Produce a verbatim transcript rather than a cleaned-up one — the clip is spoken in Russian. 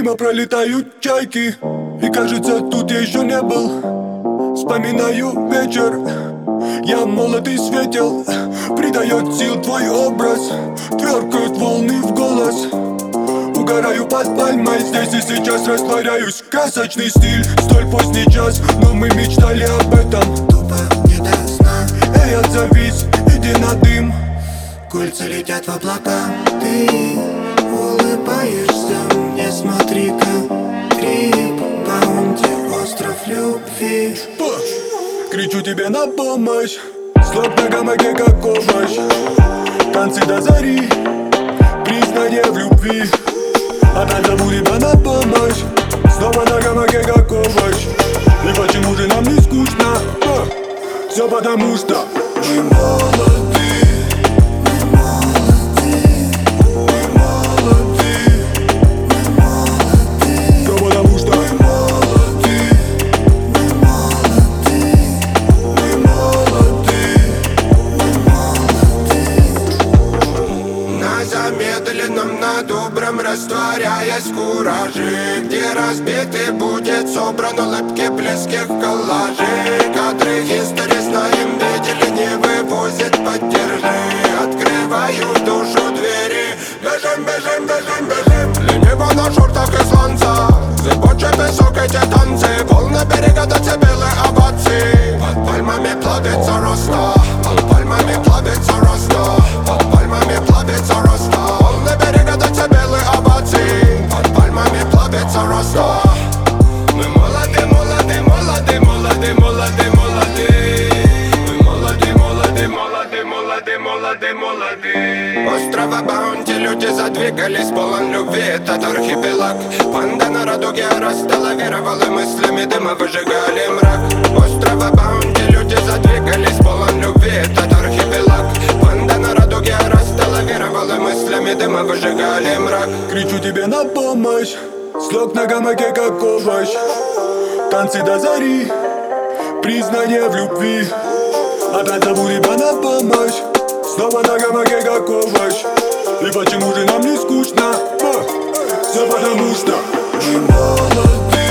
Мимо пролетают чайки, и кажется, тут я еще не был. Вспоминаю вечер, я молод и светел. Придает сил твой образ, тверкают волны в голос. Угораю под пальмой, здесь и сейчас растворяюсь. Красочный стиль, столь поздний час, но мы мечтали об этом. Тупо не до сна. Эй, отзовись, иди на дым. Кольца летят в облака. Ты улыбаешься мне, смотри-ка. Трип, баунти, остров любви. Кричу тебе на помощь, слог на гамаке как овощ. Танцы до зари, признание в любви. Опять зову тебя на помощь, снова на гамаке как овощ. И почему же нам не скучно? Все потому что мы молоды. Замедленном, на добром растворяясь в кураже, где разбитый будет собран улыбки близких коллажей. Кадры истории знаем, видели, не вывозят, поддержи. Открываю в душу двери, бежим, бежим, бежим, бежим. Лениво на шортах и сланца, зыбучий песок, эти танцы. Волны берега до белые овации. Под пальмами плавится роста, под пальмами плавится роста, под пальмами плавится роста. Волны берега до белые овации. Под пальмами плавится роста. Мы молоды, молоды, молоды, молоды, молоды, молоды. Мы молоды, молоды, молоды, молоды, молоды, молоды. Острова Баунти люди задвигались, полон любви, этот архипелаг. Панда на радуге растоловировала, мыслями дыма выжигали мрак. Острова Баунти люди задвигались, полон любви, этот архипелаг. Панда на радуге растоловировала, мыслями дыма выжигали мрак. Кричу тебе на помощь, слог на гамаке как овощ. Танцы до зари, признание в любви. Опять зову тебя на помощь, снова на гамаке как овощ. И почему же нам не скучно? Все потому что мы молоды.